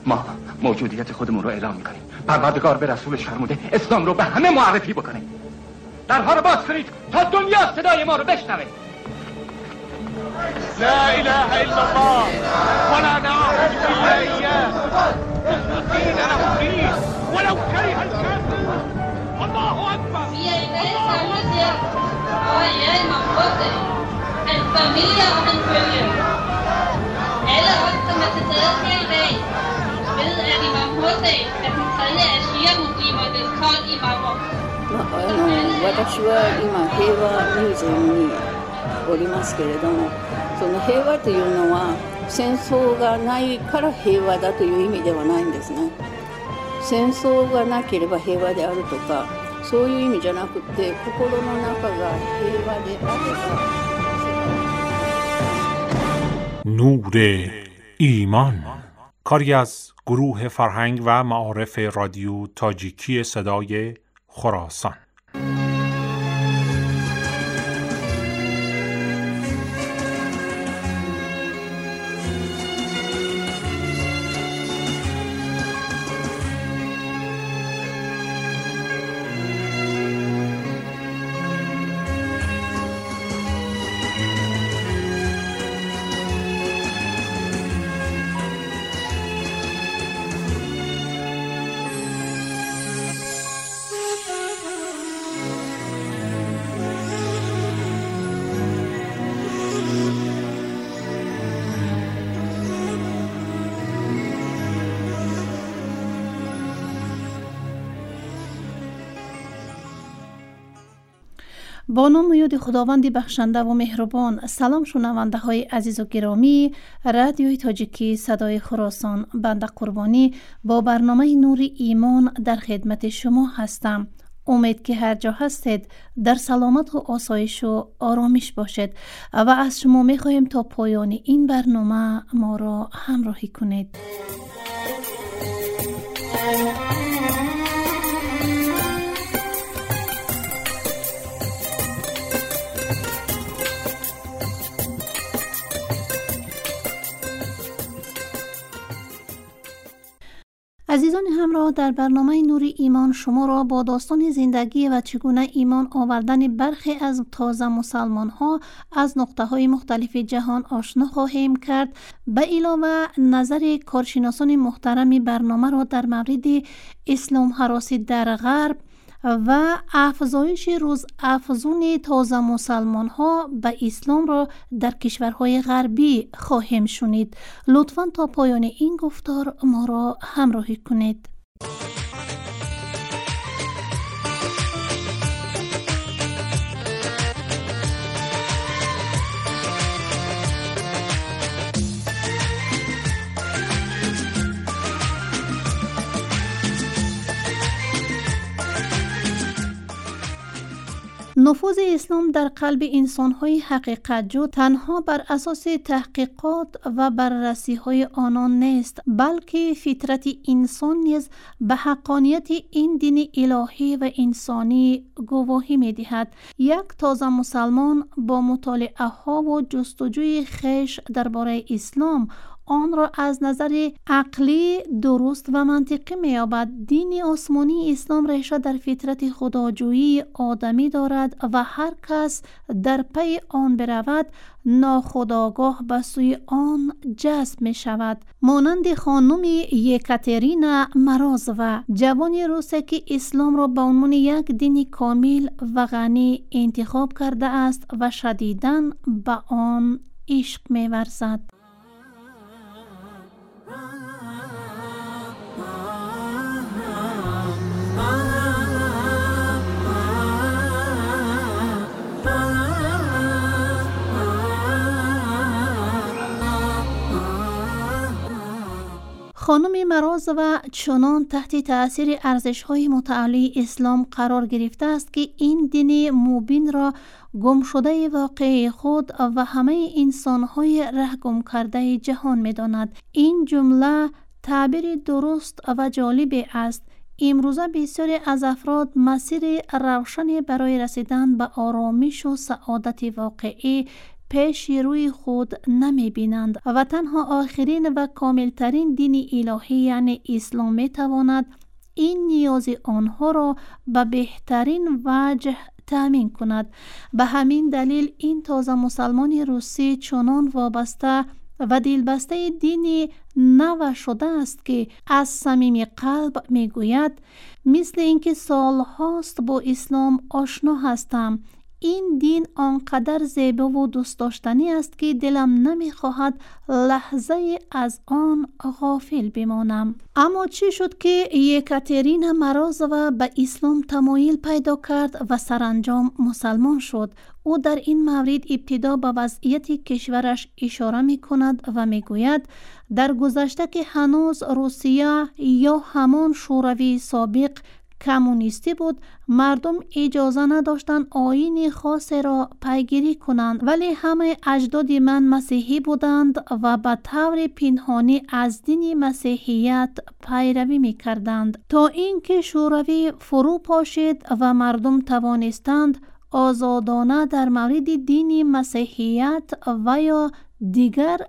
ما موجودیت خودمون رو اعلام میکنیم. پروردگار به رسولش فرموده اسلام رو به همه معرفی بکنه. درها رو باز کنید تا دنیا صدای ما رو بشنوه. لا اله الا الله ولا نعبد الا اياه مخلصين له الدين ولو كره الكافرون. الله اكبر. En familie og en følge. Alle os, som er til stede her i dag, ved, at Imam Hussein er den tredje af shia-muslimernes 12 imamer. 私は今平和ミュージアムにおりますけれども、その平和というのは戦争がないから平和だという意味ではないんですね。戦争がなければ平和であるとか、そういう意味じゃなくて、心の中が平和であれば。 نور ایمان، کاری از گروه فرهنگ و معارف رادیو تاجیکی صدای خراسان. با نام و یاد خداوند بخشنده و مهربان. سلام شنونده های عزیز و گرامی رادیوی تاجیکی صدای خراسان، بنده قربانی با برنامه نور ایمان در خدمت شما هستم. امید که هر جا هستید در سلامت و آسایش و آرامش باشید و از شما میخواهیم تا پایان این برنامه ما را همراهی کنید. عزیزان همراه، در برنامه نور ایمان شما را با داستان زندگی و چگونه ایمان آوردن برخی از تازه مسلمان ها از نقطه های مختلف جهان آشنا خواهیم کرد. به علاوه نظر کارشناسان محترم برنامه را در مورد اسلام هراسی در غرب و افزایش روز افزون تازه مسلمان ها به اسلام را در کشورهای غربی خواهیم شنید. لطفاً تا پایان این گفتار ما را همراهی کنید. نفوذ اسلام در قلب انسان‌های حقیقت‌جو تنها بر اساس تحقیقات و بررسی‌های آنان نیست، بلکه فطرت انسان نیز به حقانیت این دین الهی و انسانی گواهی می‌دهد. یک تازه مسلمان با مطالعه‌ها و جستجوی خویش درباره اسلام آن را از نظر عقلی درست و منطقی می‌یابد. دین آسمانی اسلام ریشه در فطرت خداجویی آدمی دارد و هر کس در پی آن برود ناخودآگاه به سوی آن جذب می شود. مانند خانم یکاترینا مرازووا، جوانی روسی که اسلام را به عنوان یک دین کامل و غنی انتخاب کرده است و شدیداً به آن عشق می ورزد. خانم مرازووا چنان تحت تأثیر ارزش‌های متعالی اسلام قرار گرفته است که این دین مبین را گم شده واقعی خود و همه انسان‌های ره گم کرده جهان می‌داند. این جمله تعبیر درست و جالبی است. امروزه بسیاری از افراد مسیر روشنی برای رسیدن به آرامش و سعادت واقعی پیش روی خود نمی بینند و تنها آخرین و کاملترین دین الهی یعنی اسلام می تواند این نیاز آنها را به بهترین وجه تامین کند. به همین دلیل این تازه مسلمان روسی چنان وابسته و دلبسته دینی نو شده است که از صمیم قلب می گوید مثل اینکه سالهاست با اسلام آشنا هستم. این دین آنقدر زیبا و دوست داشتنی است که دلم نمیخواهد لحظه از آن غافل بمانم. اما چی شد که یکاترینا مرازوا به اسلام تمایل پیدا کرد و سرانجام مسلمان شد؟ او در این مورد ابتدا به وضعیت کشورش اشاره می کند و می گوید در گذشته که هنوز روسیه یا همان شوروی سابق کمونیستی بود، مردم اجازه نداشتند آیین خاصی را پیگیری کنند، ولی همه اجداد من مسیحی بودند و به طور پنهانی از دین مسیحیت پیروی می کردند تا اینکه شوروی فرو پاشید و مردم توانستند آزادانه در مورد دین مسیحیت و یا دیگر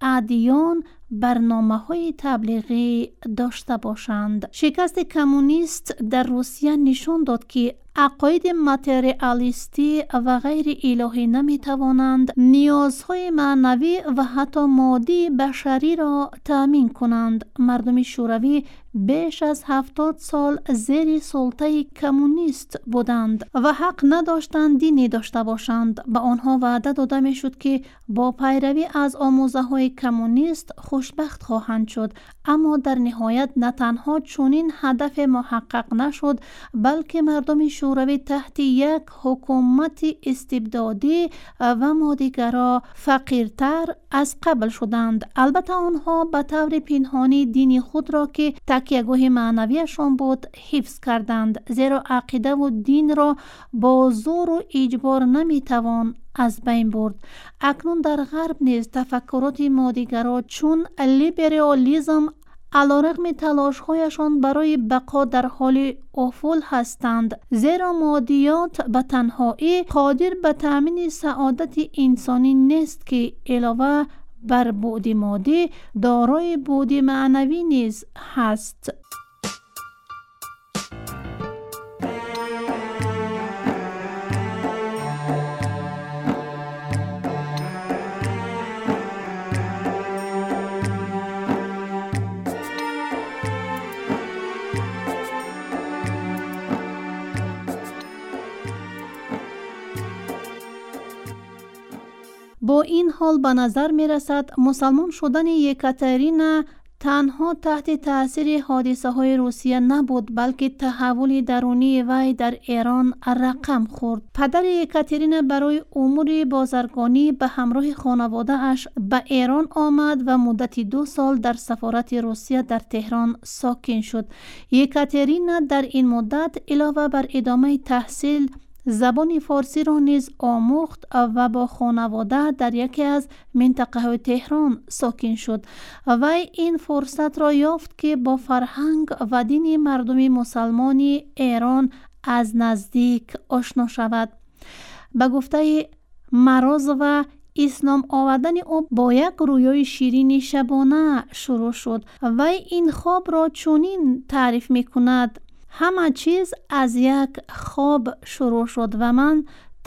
ادیان برنامه‌های تبلیغی داشته باشند. شکست کمونیست در روسیه نشان داد که عقاید ماتریالیستی و غیر الهی نمی توانند نیازهای معنوی و حتی مادی بشری را تامین کنند. مردم شوروی بیش از 70 سال زیر سلطه کمونیست بودند و حق نداشتند دینی داشته باشند. به آنها وعده داده می شد که با پیروی از آموزه های کمونیست خوشبخت خواهند شد، اما در نهایت نه تنها چنین هدف محقق نشد، بلکه مردم شوروی تحت یک حکومت استبدادی و مادیگرا فقیرتر از قبل شدند. البته آنها به طور پنهانی دین خود را که تکیه‌گاه معنویشان بود حفظ کردند، زیرا عقیده و دین را با زور و اجبار نمیتوان از بین برد. اکنون در غرب نیز تفکرات مادیگرا چون لیبرالیسم علیرغم تلاش‌هایشان برای بقا در حال افول هستند، زیرا مادیات به تنهایی قادر به تأمین سعادت انسانی نیست که علاوه بر بعد مادی دارای بعد معنوی نیز هست. با این حال به نظر می رسد مسلمان شدن یکاترینا تنها تحت تأثیر حادثه های روسیه نبود، بلکه تحول درونی وی در ایران رقم خورد. پدر یکاترینا برای امور بازرگانی به همراه خانواده اش به ایران آمد و مدت 2 سال در سفارت روسیه در تهران ساکن شد. یکاترینا در این مدت علاوه بر ادامه تحصیل زبان فارسی را نیز آموخت و با خانواده در یکی از منطقه تهران ساکن شد. وی این فرصت را یافت که با فرهنگ و دین مردم مسلمانی ایران از نزدیک آشنا شود. به گفته مرازوا اسلام آوردن او با یک رویای شیرین شبانه شروع شد. وی این خواب را چنین تعریف می کند: همه چیز از یک خواب شروع شد و من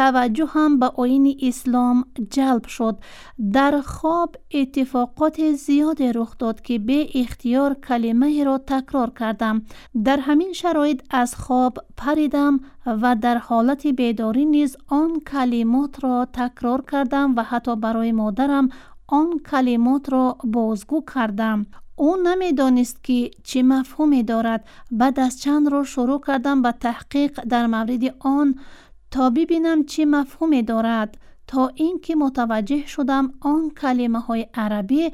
توجهم به آیین اسلام جلب شد. در خواب اتفاقات زیادی رخ داد که به اختیار کلمه را تکرار کردم. در همین شرایط از خواب پریدم و در حالت بیداری نیز آن کلمات را تکرار کردم و حتی برای مادرم آن کلمات را بازگو کردم. او نمیدانست که چه مفهومی دارد. بعد از چند روز شروع کردم به تحقیق در مورد آن تا ببینم چه مفهومی دارد، تا اینکه متوجه شدم آن کلمه های عربی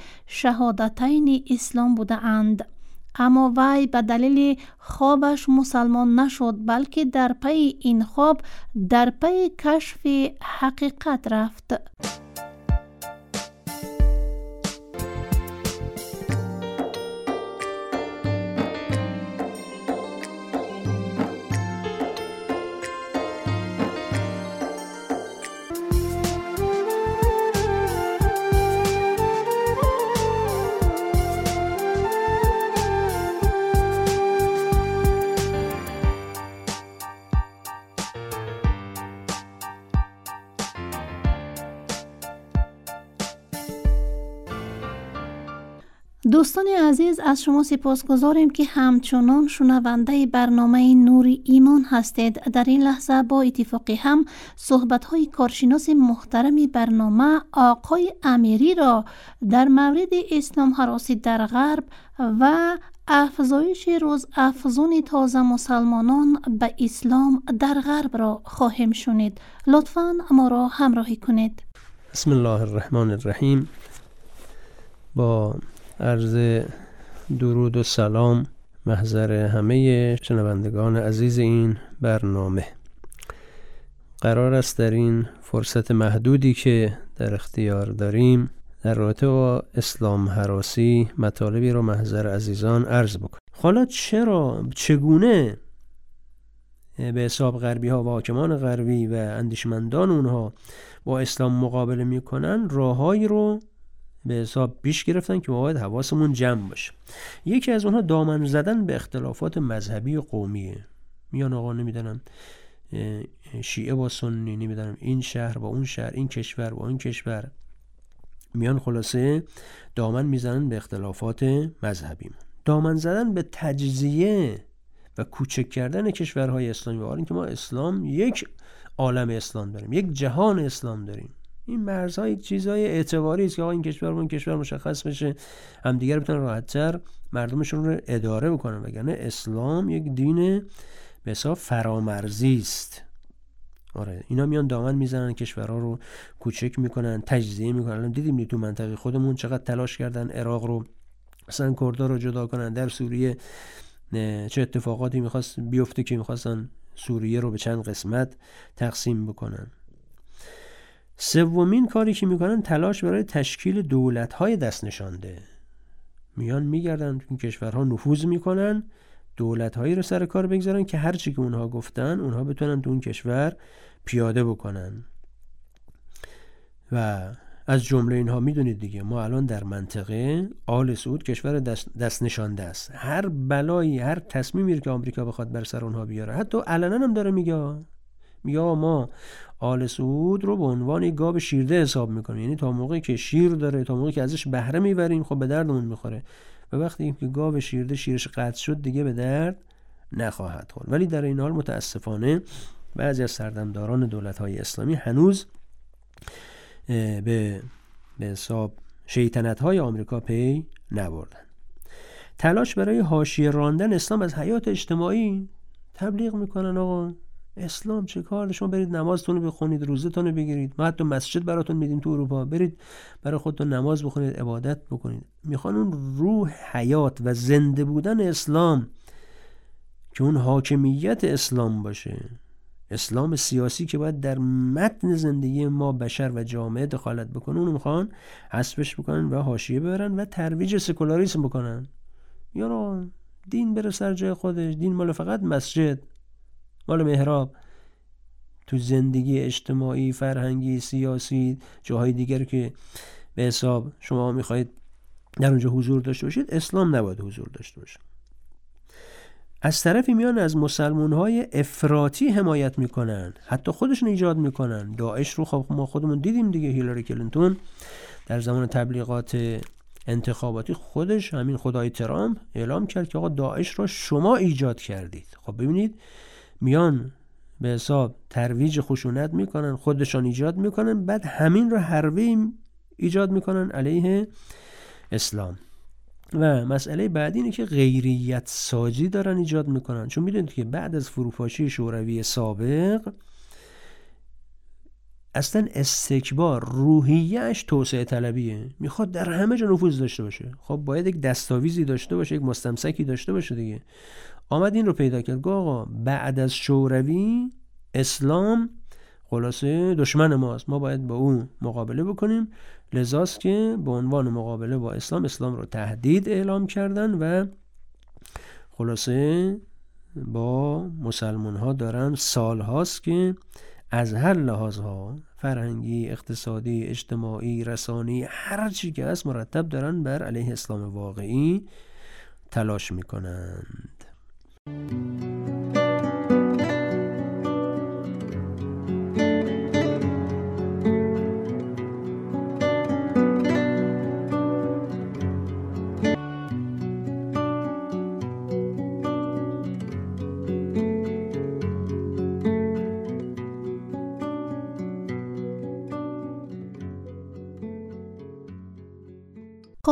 شهادتین اسلام بوده اند. اما وی به دلیل خوابش مسلمان نشد، بلکه در پی این خواب در پی کشف حقیقت رفت. دوستان عزیز، از شما سپاسگزاریم که همچنان شنونده برنامه نور ایمان هستید. در این لحظه با اتفاقی هم صحبت‌های کارشناس محترم برنامه آقای امیری را در مورد اسلام هراسی در غرب و افزایش روز افزون تازه مسلمانان به اسلام در غرب را خواهیم شنید. لطفاً ما را همراهی کنید. بسم الله الرحمن الرحیم. با عرض درود و سلام محضر همه شنوندگان عزیز این برنامه، قرار است در این فرصت محدودی که در اختیار داریم در رابطه با اسلام هراسی مطالبی را محضر عزیزان عرض بکنم. حالا چگونه به حساب غربی ها و حاکمان غربی و اندیشمندان اونها با اسلام مقابله میکنن، راههایی رو به حساب پیش گرفتن که باید حواسمون جمع باشه. یکی از اونها دامن زدن به اختلافات مذهبی و قومیه. میان آقا نمیدونم شیعه با سنی، نمیدونم این شهر با اون شهر، این کشور با اون کشور، میان خلاصه دامن میزنن به اختلافات مذهبی. دامن زدن به تجزیه و کوچک کردن کشورهای اسلامی، برای اینکه ما اسلام یک عالم اسلام داریم، یک جهان اسلام داریم. این مرزهای چیزهای اعتباری است که آقا این کشور با این کشور مشخص بشه، همدیگر بتونن راحت‌تر مردمشون رو اداره بکنن، وگرنه اسلام یک دین به حساب فرامرزی است. آره، اینا میان دامن میزنن کشورها رو کوچک میکنن، تجزیه میکنن. دیدیم تو منطقه خودمون چقدر تلاش کردن عراق رو مثلا کردها رو جدا کنن، در سوریه چه اتفاقاتی میخواست بیفته که میخواستن سوریه رو به چند قسمت تقسیم بکنن. سومین کاری که میکنن تلاش برای تشکیل دولت‌های دست نشانده. میان میگردن این کشورها نفوذ میکنن، دولت‌هایی رو سر کار بگذارن که هر چی که اونها گفتن اونها بتونن تو اون کشور پیاده بکنن. و از جمله اینها میدونید دیگه، ما الان در منطقه آل سعود کشور دست نشانده است. هر بلایی، هر تصمیمی که آمریکا بخواد بر سر اونها بیاره، حتی علنا هم داره میگه ما آل سعود رو به عنوان یک گاو شیرده حساب میکنیم. یعنی تا موقعی که شیر داره، تا موقعی که ازش بهره میبریم، خب به دردمون میخوره، و وقتی که گاو شیرده شیرش قطع شد دیگه به درد نخواهد خورد. ولی در این حال متاسفانه بعضی از سردمداران دولت‌های اسلامی هنوز به حساب شیطنت‌های آمریکا پی نبردن. تلاش برای حاشیه راندن اسلام از حیات اجتماعی. تبلیغ میکنن آقا اسلام چه کار، شما برید نمازتون رو بخونید، روزتون رو بگیرید، ما حتی مسجد براتون میدیم تو اروپا، برید برای خودتون نماز بخونید، عبادت بکنید. میخوان اون روح حیات و زنده بودن اسلام که اون حاکمیت اسلام باشه، اسلام سیاسی که باید در متن زندگی ما بشر و جامعه دخالت بکنه، اونو میخوان حذفش بکنن و حاشیه ببرن و ترویج سکولاریسم بکنن. یارو دین بره سر جای خودش، دین مال فقط مسجد، مال محراب. تو زندگی اجتماعی، فرهنگی، سیاسی، جاهای دیگر که به حساب شما میخواید در اونجا حضور داشته باشید، اسلام نباید حضور داشته باشه. از طرفی میان از مسلمان‌های افراطی حمایت میکنن، حتی خودشون ایجاد میکنن. داعش رو خب ما خودمون دیدیم دیگه، هیلاری کلینتون در زمان تبلیغات انتخاباتی خودش، همین خدای ترامپ، اعلام کرد که آقا داعش رو شما ایجاد کردید. خب ببینید میان به حساب ترویج خشونت میکنن، خودشان ایجاد میکنن، بعد همین رو حربه ایجاد میکنن علیه اسلام. و مسئله بعدی اینه که غیریت سازی دارن ایجاد میکنن، چون میدونید که بعد از فروپاشی شوروی سابق اصلا استکبار روحیه‌اش توسعه طلبیه، میخواد در همه جا نفوذ داشته باشه. خب باید یک دستاویزی داشته باشه، یک مستمسکی داشته باشه دیگه. آمد این رو پیدا کرد که آقا بعد از شوروی اسلام خلاصه دشمن ماست، ما باید با اون مقابله بکنیم. لذاست که به عنوان مقابله با اسلام رو تهدید اعلام کردن و خلاصه با مسلمان ها دارن سال هاست که از هر لحاظها، فرهنگی، اقتصادی، اجتماعی، رسانی، هر چی که هست مرتب دارن بر علیه اسلام واقعی تلاش میکنند.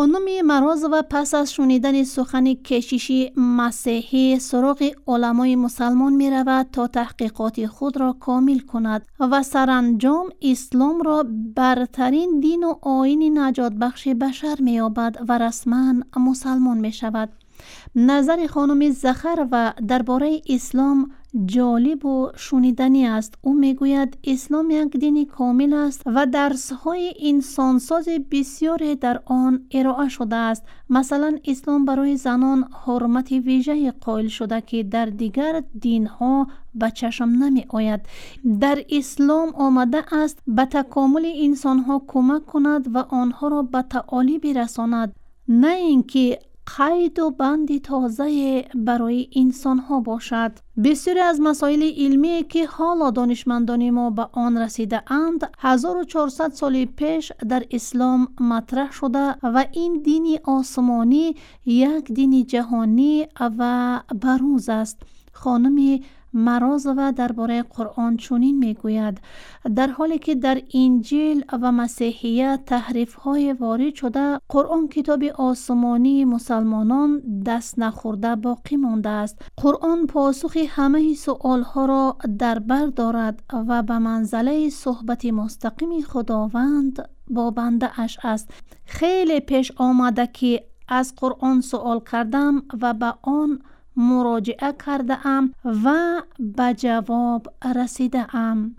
خانم مرازووا پس از شنیدن سخن کشیشی مسیحی سراغ علمای مسلمان می رود تا تحقیقات خود را کامل کند و سرانجام اسلام را برترین دین و آیین نجات بخش بشر می یابد و رسما مسلمان می شود. نظر خانم زخروا درباره اسلام جالب و شنیدنی است. او میگوید اسلام یک دین کامل است و درس‌های انسانساز بسیاری در آن ارائه شده است. مثلا اسلام برای زنان حرمت ویژه قائل شده که در دیگر دین‌ها به چشم نمی آید. در اسلام آمده است به تکامل انسان‌ها کمک کند و آنها را به تعالی برساند، نه اینکه قید و بند تازه برای انسان ها باشد. بسیاری از مسائل علمی که حالا دانشمندان ما به آن رسیده اند 1400 سال پیش در اسلام مطرح شده و این دین آسمانی یک دین جهانی و بروز است. خانم مرازووا درباره قرآن چنین میگوید: در حالی که در انجیل و مسیحیت تحریف‌های وارد شده، قرآن کتاب آسمانی مسلمانان دست نخورده باقی مانده است. قرآن پاسخ همه سؤال‌ها را در بر دارد و به منزله صحبت مستقیم خداوند با بنده اش است. خیلی پیش آمده که از قرآن سؤال کردم و به آن مراجعه کرده ام و به جواب رسیده ام.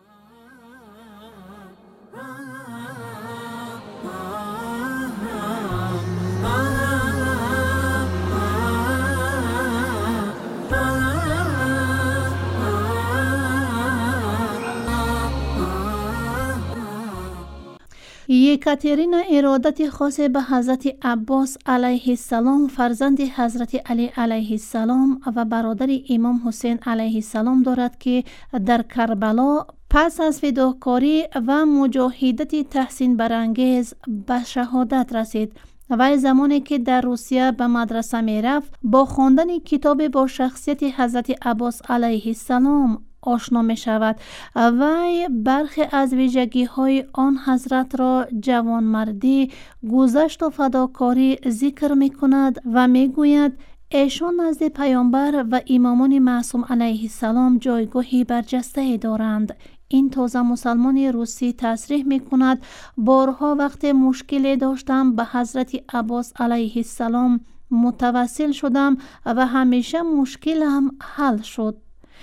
یکاترینا ارادت خاص به حضرت عباس علیه السلام فرزند حضرت علی علیه السلام و برادر امام حسین علیه السلام دارد که در کربلا پس از فداکاری و مجاهدت تحسین برانگیز به شهادت رسید. و زمانی که در روسیه به مدرسه می رفت با خواندن کتاب با شخصیت حضرت عباس علیه السلام آشنا می شود و برخی از ویژگی های آن حضرت را جوانمردی، گذشت و فداکاری ذکر می کند و می گوید ایشان نزد پیامبر و امامان معصوم علیه السلام جایگاهی برجسته دارند. این تازه مسلمان روسی تصریح می کند بارها وقت مشکلی داشتم به حضرت عباس علیه السلام متوسل شدم و همیشه مشکلم حل شد.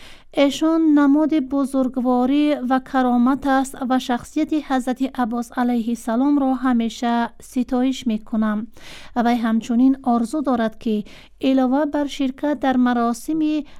ایشان نماد بزرگواری و کرامت است و شخصیت حضرت عباس علیه السلام را همیشه ستایش می کنم و همچنین آرزو دارد که علاوه بر شرکت در مراسم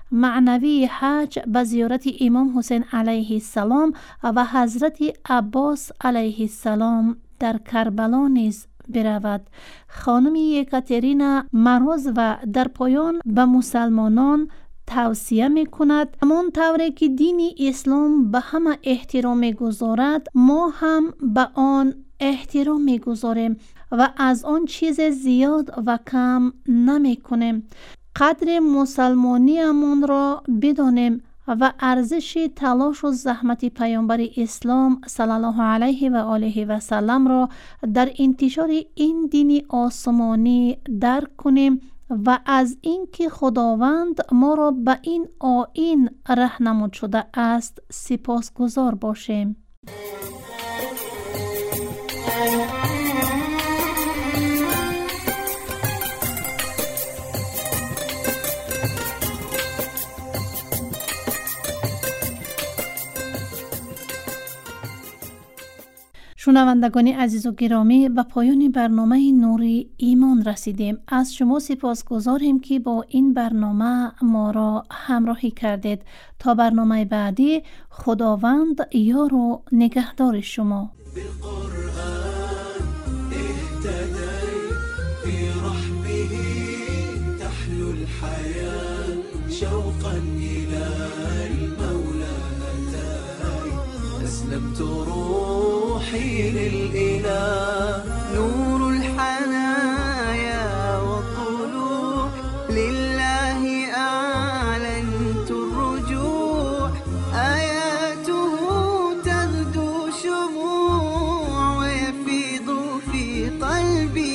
معنوی حج به زیارت امام حسین علیه السلام و حضرت عباس علیه السلام در کربلا نیز برود. خانم یکاترینا مرازووا در پایان به مسلمانان توصیه می کند همان طوری که دین اسلام به همه احترام می گذارد ما هم به آن احترام می گذاریم و از آن چیز زیاد و کم نمی کنیم. قدر مسلمانی امان را بدانیم و ارزش تلاش و زحمت پیامبر اسلام صلی الله علیه و آله و سلم را در انتشار این دین آسمانی درک کنیم و از اینکه خداوند ما را به این آیین راهنمود شده است سپاسگزار باشیم. شنوندگان عزیز و گرامی، به پایان برنامه نور ایمان رسیدیم. از شما سپاسگزاریم که با این برنامه ما را همراهی کردید. تا برنامه بعدی، خداوند یار و نگهدار شما. روحي للإله نور الحنايا والطلوع لله أعلنت الرجوع آياته تغدو شموع ويفيض في قلبي